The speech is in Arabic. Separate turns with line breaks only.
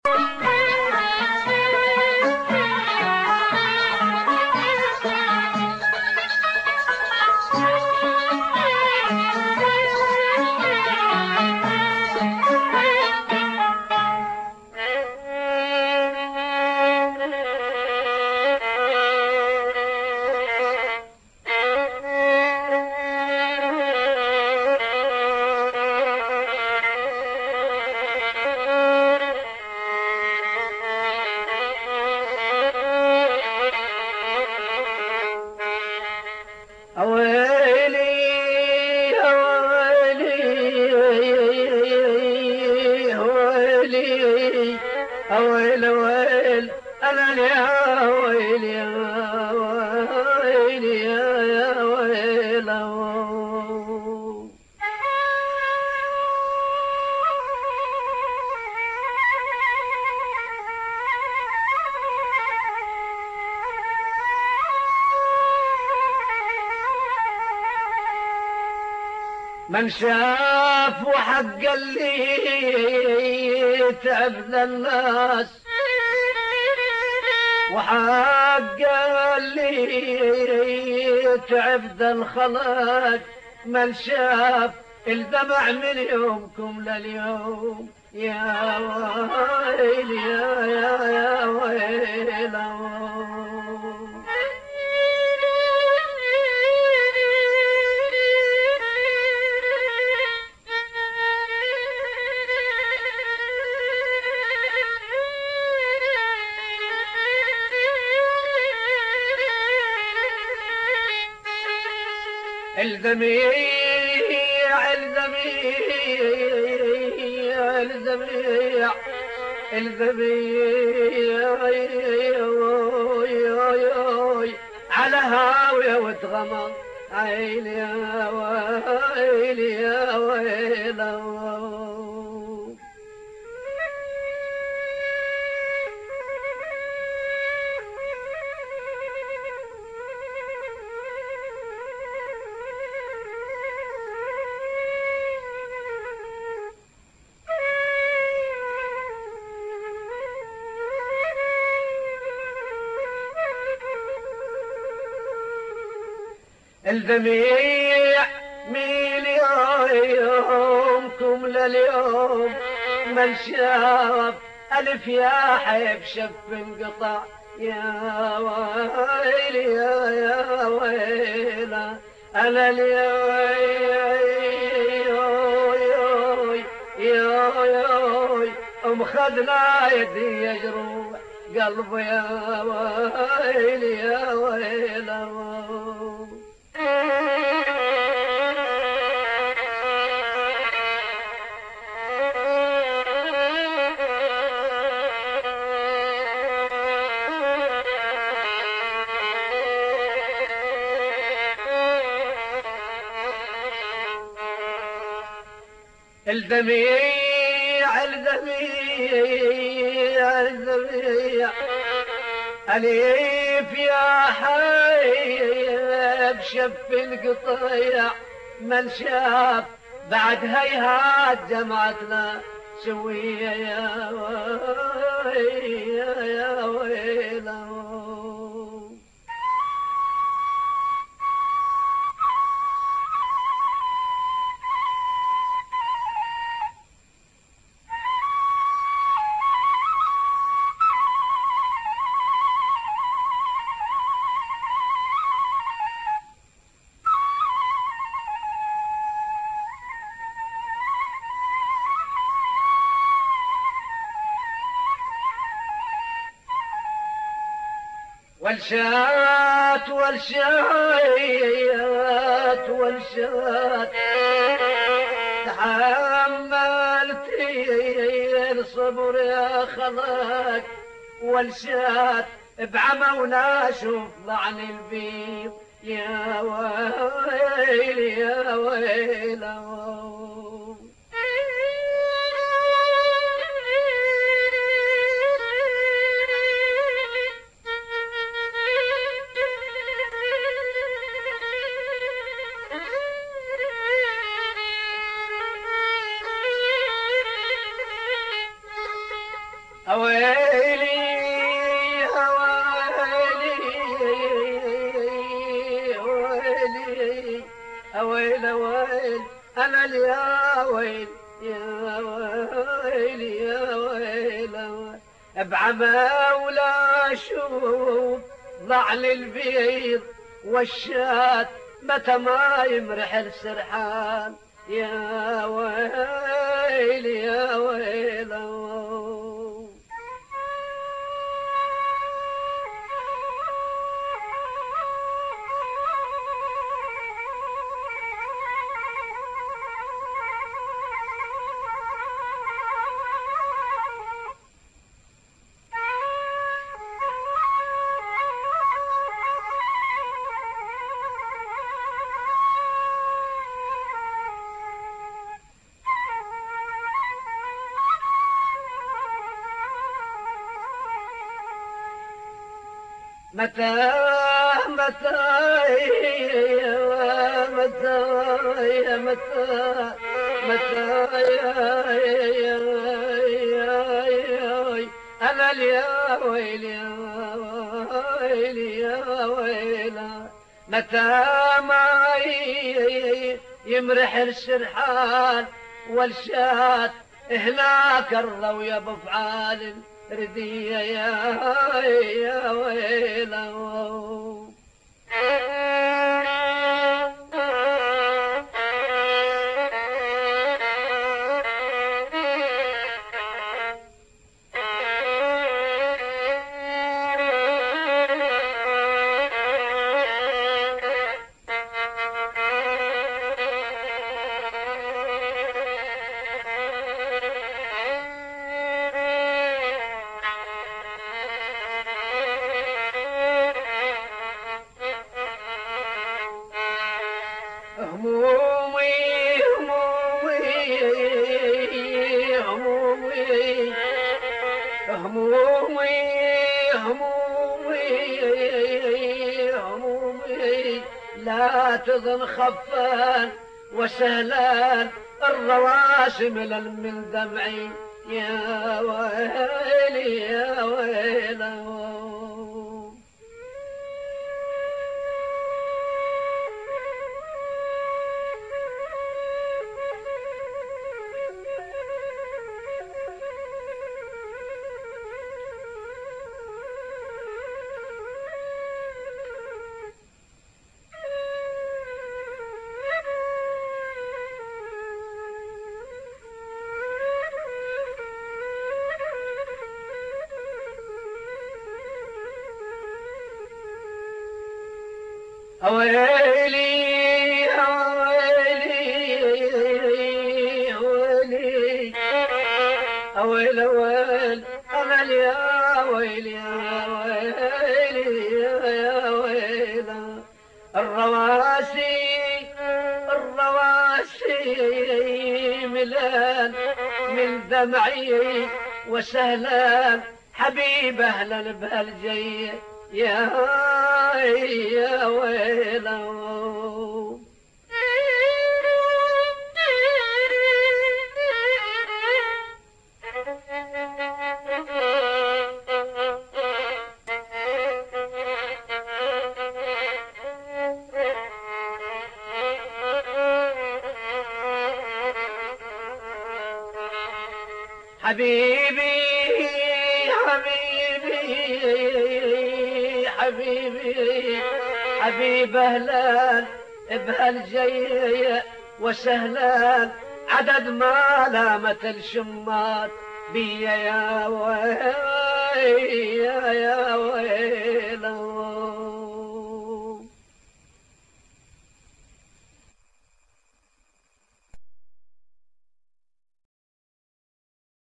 من شاف وحق اللي تعب الناس وحق اللي تعب الخلق، من شاف الدمع من يومكم لليوم يا ويل يا ويل. الذميع الذميع الذميع الذميع على هاوية وتغمض عيل يا ويل يا ويل. الجميع من يومكم لليوم من شاف ألف يا حيب شف انقطع يا ويل يا ويل. أنا اليوم خذنا يدي يجروح قلبي يا ويل يا ويل. الجميع الجميع الجميع أليف يا حيب شف القطيع من شاف بعد هيهات جمعتنا سوية يا ويل يا ويل. والشات والشات والشات تحملت الصبر يا خلق والشات بعمى وناشوف ضعن البيض يا ويل يا ويل. ويلي ويلي ويل ويل أنا يا ويل يا ويل يا ويل بعمى ولا أشوف ضعن البيض والشات متى ما يمرح السرحان يا ويل يا ويل متى متى يا متى يا متى متى يا أنا يا ويل يا ويل يا ويل متى ما يمرح السرحان والشات هناك الرو يا ابو فعال ردية يا ويلو همومي همومي همومي همومي همومي همومي لا تظن خفان وسهلان الرواسم من دمعي يا ويلي يا ويلي ويلي ويلي ويلي ويل ويل أنا يا ويل يا ويل يا ويل الرواسي ملان من دمعي وسهلان حبيب أهلا بهالجي يا ويلو حبيبي حبيبي حبيبي حبيب أهلان بهالجي وسهلان عدد ما لامت الشمات بي يا ويلي يا